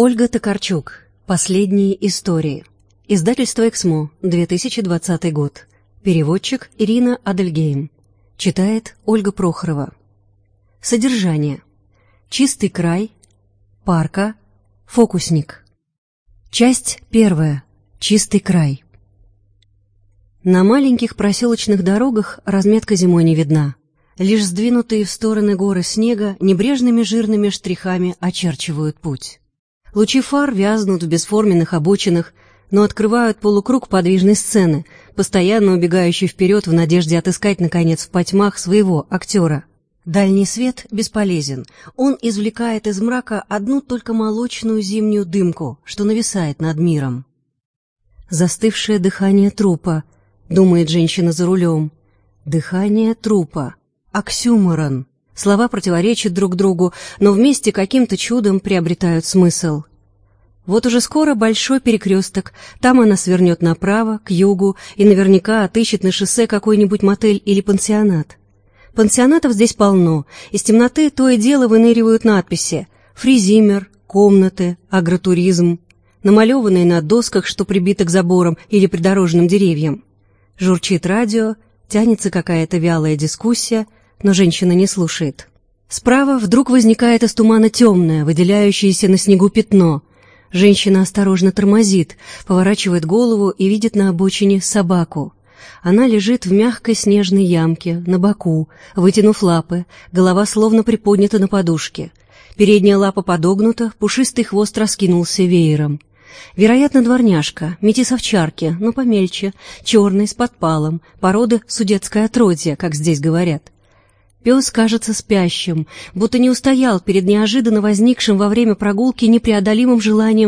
Ольга Токарчук. Последние истории. Издательство «Эксмо», 2020 год. Переводчик Ирина Адельгейм. Читает Ольга Прохорова. Содержание. Чистый край. Парка. Фокусник. Часть 1. Чистый край. На маленьких проселочных дорогах разметка зимой не видна. Лишь сдвинутые в стороны горы снега небрежными жирными штрихами очерчивают путь. Лучи фар вязнут в бесформенных обочинах, но открывают полукруг подвижной сцены, постоянно убегающей вперед в надежде отыскать, наконец, в потьмах своего актера. Дальний свет бесполезен. Он извлекает из мрака одну только молочную зимнюю дымку, что нависает над миром. «Застывшее дыхание трупа», — думает женщина за рулем. «Дыхание трупа. Оксюморон». Слова противоречат друг другу, но вместе каким-то чудом приобретают смысл. Вот уже скоро большой перекресток, там она свернет направо, к югу, и наверняка отыщет на шоссе какой-нибудь мотель или пансионат. Пансионатов здесь полно, из темноты то и дело выныривают надписи «Фризимер», «Комнаты», «Агротуризм», намалеванные на досках, что прибиты к заборам или придорожным деревьям. Журчит радио, тянется какая-то вялая дискуссия, но женщина не слушает. Справа вдруг возникает из тумана темное, выделяющееся на снегу пятно. Женщина осторожно тормозит, поворачивает голову и видит на обочине собаку. Она лежит в мягкой снежной ямке, на боку, вытянув лапы, голова словно приподнята на подушке. Передняя лапа подогнута, пушистый хвост раскинулся веером. Вероятно, дворняжка, метис овчарки, но помельче, черный, с подпалом, породы судетское отродье, как здесь говорят. Пес кажется спящим, будто не устоял перед неожиданно возникшим во время прогулки непреодолимым желанием